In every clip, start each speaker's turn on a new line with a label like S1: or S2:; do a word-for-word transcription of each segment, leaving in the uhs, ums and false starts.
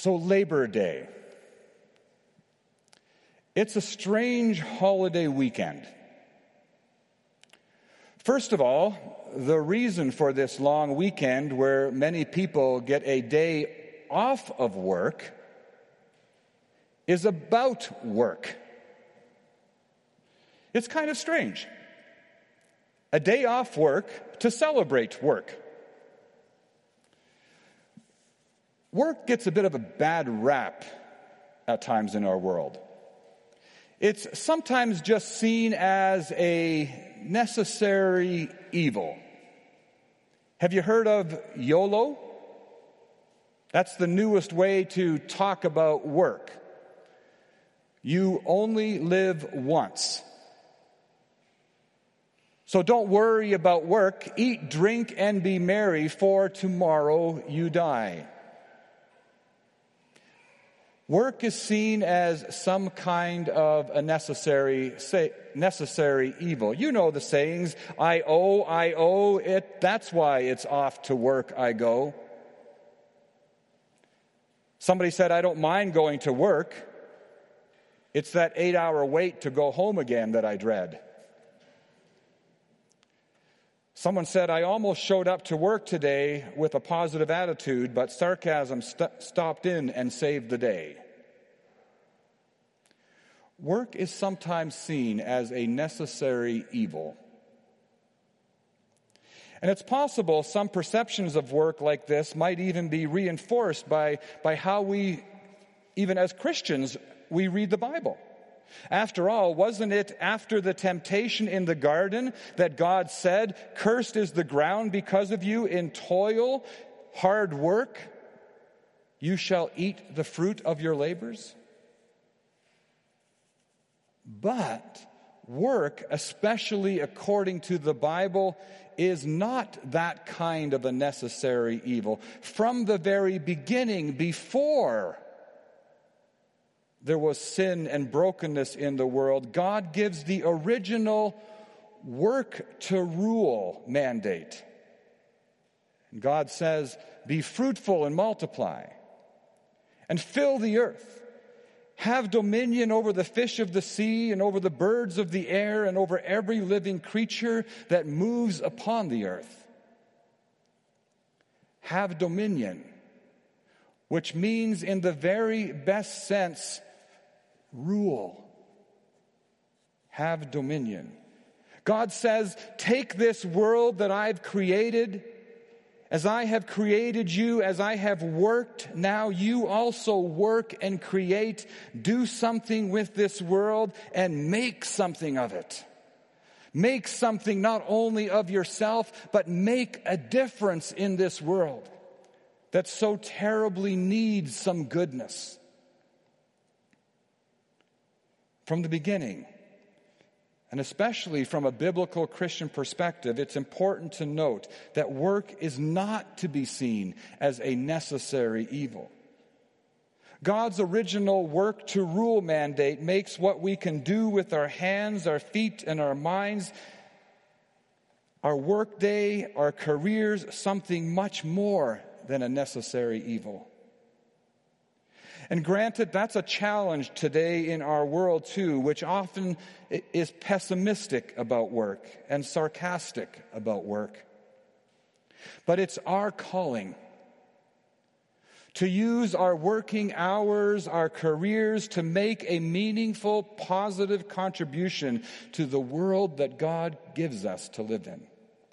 S1: So Labor Day. It's a strange holiday weekend. First of all, the reason for this long weekend where many people get a day off of work is about work. It's kind of strange. A day off work to celebrate work. Work gets a bit of a bad rap at times in our world. It's sometimes just seen as a necessary evil. Have you heard of YOLO? That's the newest way to talk about work. You only live once. So don't worry about work. Eat, drink, and be merry, for tomorrow you die. Work is seen as some kind of a necessary say, necessary evil. You know the sayings, I owe, I owe it. That's why it's off to work I go. Somebody said, I don't mind going to work. It's that eight-hour wait to go home again that I dread. Someone said, I almost showed up to work today with a positive attitude, but sarcasm st- stopped in and saved the day. Work is sometimes seen as a necessary evil. And it's possible some perceptions of work like this might even be reinforced by, by how we, even as Christians, we read the Bible. After all, wasn't it after the temptation in the garden that God said, cursed is the ground because of you, in toil, hard work, you shall eat the fruit of your labors? But work, especially according to the Bible, is not that kind of a necessary evil. From the very beginning, before there was sin and brokenness in the world, God gives the original work to rule mandate. And God says, be fruitful and multiply, and fill the earth. Have dominion over the fish of the sea, and over the birds of the air, and over every living creature that moves upon the earth. Have dominion, which means in the very best sense, rule. Have dominion. God says, take this world that I've created, as I have created you, as I have worked, now you also work and create, do something with this world and make something of it. Make something not only of yourself, but make a difference in this world that so terribly needs some goodness. From the beginning, and especially from a biblical Christian perspective, it's important to note that work is not to be seen as a necessary evil. God's original work to rule mandate makes what we can do with our hands, our feet, and our minds, our workday, our careers, something much more than a necessary evil. And granted, that's a challenge today in our world too, which often is pessimistic about work and sarcastic about work. But it's our calling to use our working hours, our careers, to make a meaningful, positive contribution to the world that God gives us to live in.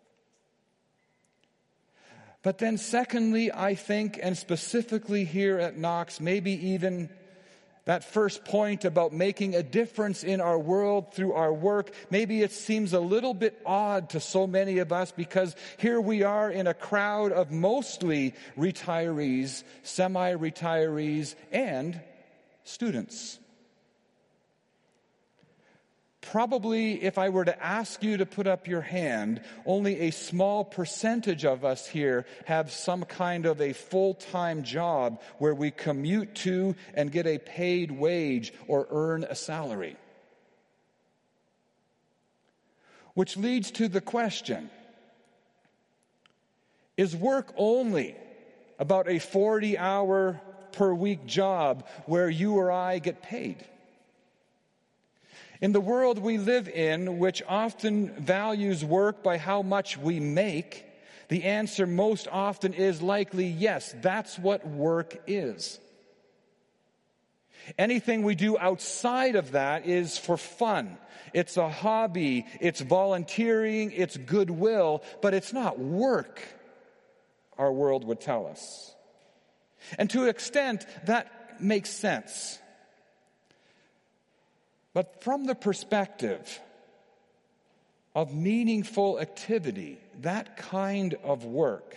S1: But then secondly, I think, and specifically here at Knox, maybe even that first point about making a difference in our world through our work, maybe it seems a little bit odd to so many of us, because here we are in a crowd of mostly retirees, semi-retirees, and students. Probably, if I were to ask you to put up your hand, only a small percentage of us here have some kind of a full-time job where we commute to and get a paid wage or earn a salary. Which leads to the question, is work only about a forty-hour per week job where you or I get paid. In the world we live in, which often values work by how much we make, the answer most often is likely yes, that's what work is. Anything we do outside of that is for fun. It's a hobby, it's volunteering, it's goodwill, but it's not work, our world would tell us. And to an extent, that makes sense. But from the perspective of meaningful activity, that kind of work,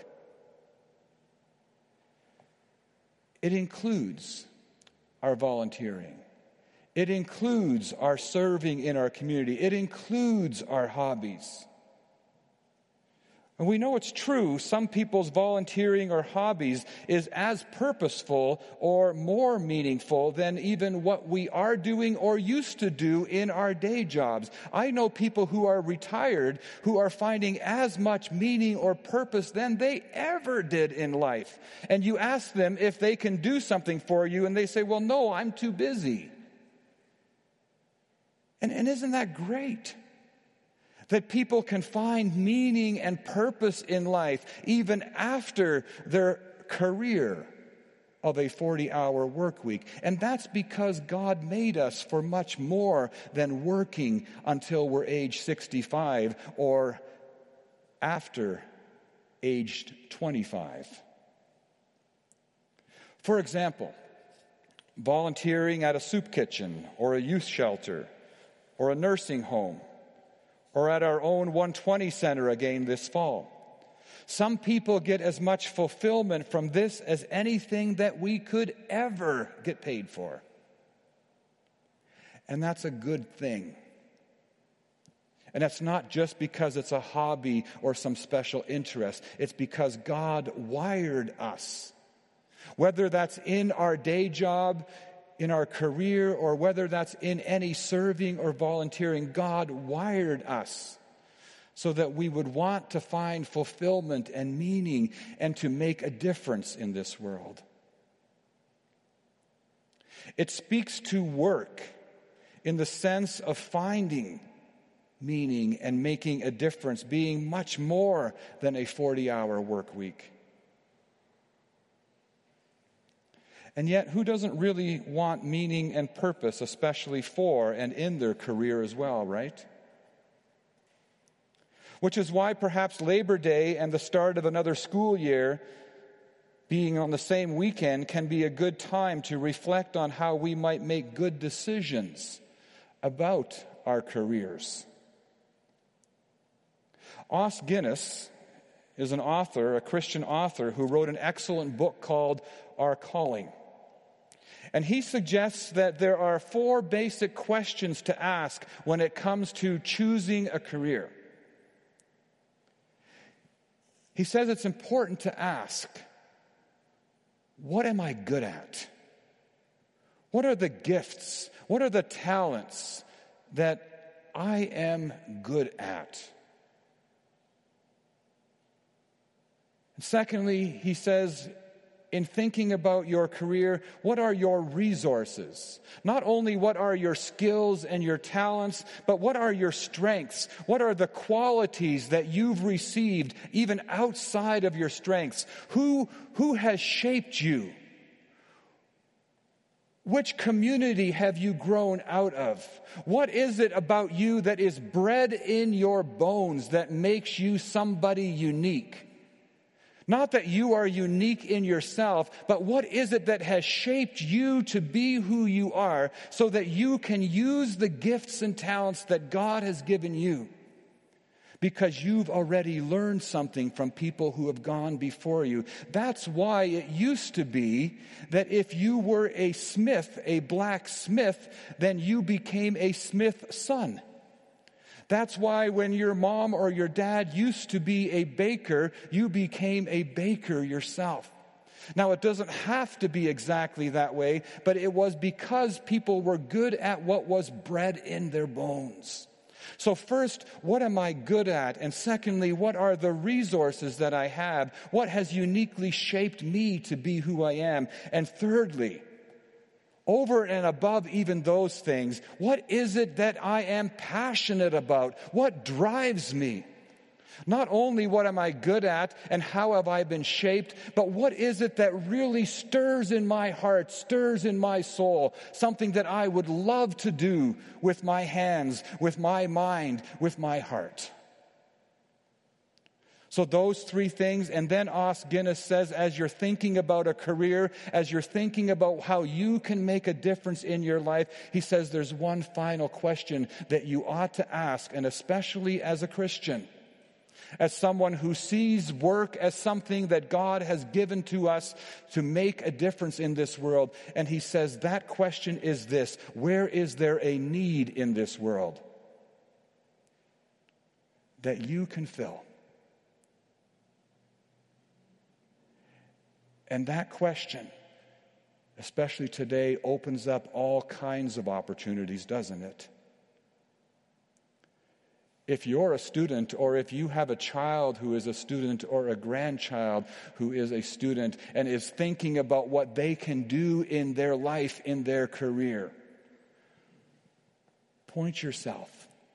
S1: it includes our volunteering. It includes our serving in our community. It includes our hobbies. And we know it's true, some people's volunteering or hobbies is as purposeful or more meaningful than even what we are doing or used to do in our day jobs. I know people who are retired who are finding as much meaning or purpose than they ever did in life. And you ask them if they can do something for you, and they say, well, no, I'm too busy. And, and isn't that great? That people can find meaning and purpose in life even after their career of a forty-hour work week. And that's because God made us for much more than working until we're age sixty-five or after aged twenty-five. For example, volunteering at a soup kitchen or a youth shelter or a nursing home, or at our own one twenty center again this fall. Some people get as much fulfillment from this as anything that we could ever get paid for. And that's a good thing. And that's not just because it's a hobby or some special interest. It's because God wired us. Whether that's in our day job, in our career, or whether that's in any serving or volunteering, God wired us so that we would want to find fulfillment and meaning and to make a difference in this world. It speaks to work in the sense of finding meaning and making a difference, being much more than a forty-hour work week. And yet, who doesn't really want meaning and purpose, especially for and in their career as well, right? Which is why perhaps Labor Day and the start of another school year being on the same weekend can be a good time to reflect on how we might make good decisions about our careers. Os Guinness is an author, a Christian author, who wrote an excellent book called Our Calling. And he suggests that there are four basic questions to ask when it comes to choosing a career. He says it's important to ask, what am I good at? What are the gifts? What are the talents that I am good at? And secondly, he says, in thinking about your career, what are your resources? Not only what are your skills and your talents, but what are your strengths? What are the qualities that you've received even outside of your strengths? Who, who has shaped you? Which community have you grown out of? What is it about you that is bred in your bones that makes you somebody unique? Not that you are unique in yourself, but what is it that has shaped you to be who you are so that you can use the gifts and talents that God has given you? Because you've already learned something from people who have gone before you. That's why it used to be that if you were a smith, a blacksmith, then you became a smith's son. That's why when your mom or your dad used to be a baker, you became a baker yourself. Now, it doesn't have to be exactly that way, but it was because people were good at what was bred in their bones. So first, what am I good at? And secondly, what are the resources that I have? What has uniquely shaped me to be who I am? And thirdly, over and above even those things, what is it that I am passionate about? What drives me? Not only what am I good at and how have I been shaped, but what is it that really stirs in my heart, stirs in my soul, something that I would love to do with my hands, with my mind, with my heart. So those three things, and then Os Guinness says, as you're thinking about a career, as you're thinking about how you can make a difference in your life, he says there's one final question that you ought to ask, and especially as a Christian, as someone who sees work as something that God has given to us to make a difference in this world. And he says that question is this: where is there a need in this world that you can fill? And that question, especially today, opens up all kinds of opportunities, doesn't it? If you're a student, or if you have a child who is a student, or a grandchild who is a student and is thinking about what they can do in their life, in their career, point yourself,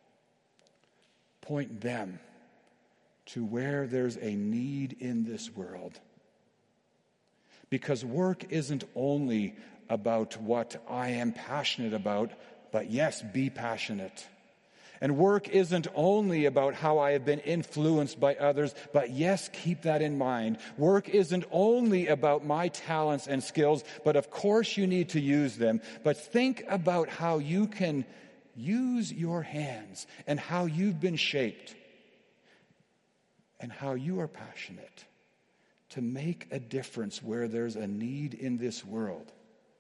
S1: point them to where there's a need in this world. Because work isn't only about what I am passionate about, but yes, be passionate. And work isn't only about how I have been influenced by others, but yes, keep that in mind. Work isn't only about my talents and skills, but of course you need to use them. But think about how you can use your hands and how you've been shaped and how you are passionate to make a difference where there's a need in this world.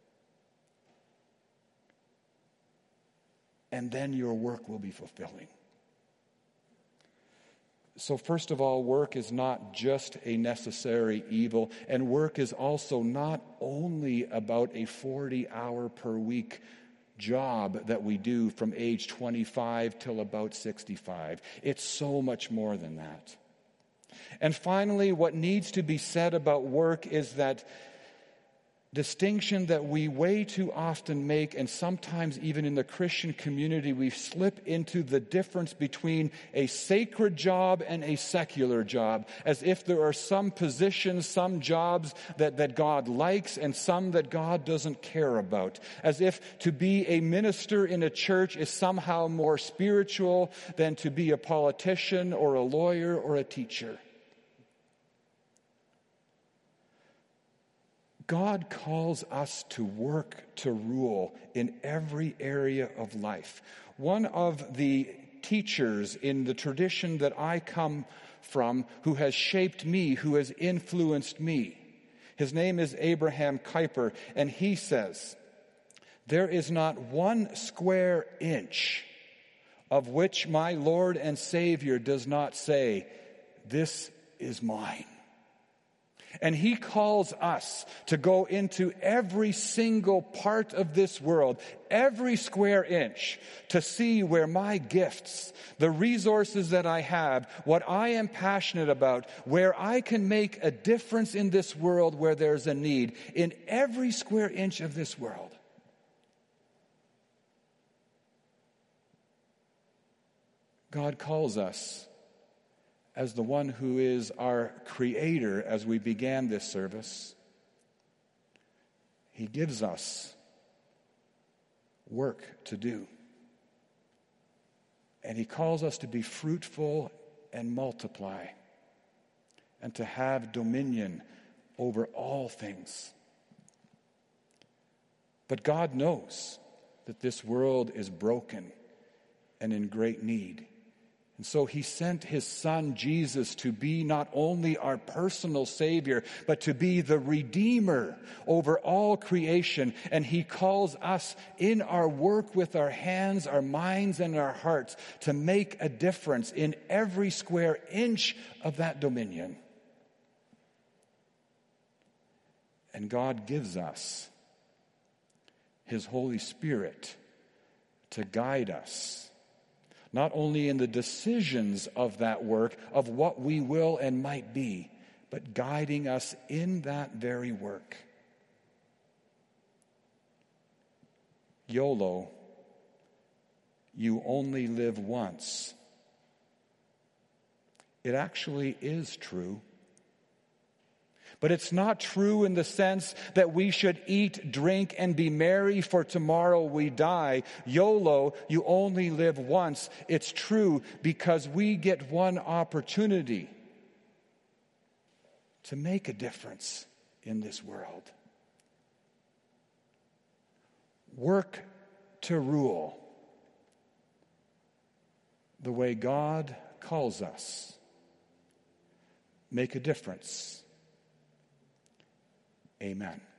S1: And then your work will be fulfilling. So first of all, work is not just a necessary evil, and work is also not only about a forty-hour per week job that we do from age twenty-five till about sixty-five. It's so much more than that. And finally, what needs to be said about work is that distinction that we way too often make, and sometimes even in the Christian community, we slip into the difference between a sacred job and a secular job, as if there are some positions, some jobs that, that God likes and some that God doesn't care about, as if to be a minister in a church is somehow more spiritual than to be a politician or a lawyer or a teacher. God calls us to work to rule in every area of life. One of the teachers in the tradition that I come from, who has shaped me, who has influenced me, his name is Abraham Kuyper, and he says, "There is not one square inch of which my Lord and Savior does not say, 'This is mine.'" And he calls us to go into every single part of this world, every square inch, to see where my gifts, the resources that I have, what I am passionate about, where I can make a difference in this world where there's a need, in every square inch of this world. God calls us as the one who is our creator. As we began this service, he gives us work to do. And he calls us to be fruitful and multiply, and to have dominion over all things. But God knows that this world is broken and in great need. And so he sent his son Jesus to be not only our personal Savior, but to be the Redeemer over all creation. And he calls us in our work with our hands, our minds, and our hearts to make a difference in every square inch of that dominion. And God gives us his Holy Spirit to guide us, not only in the decisions of that work, of what we will and might be, but guiding us in that very work. YOLO, you only live once. It actually is true. But it's not true in the sense that we should eat, drink, and be merry, for tomorrow we die. YOLO, you only live once. It's true because we get one opportunity to make a difference in this world. Work to rule the way God calls us. Make a difference. Amen.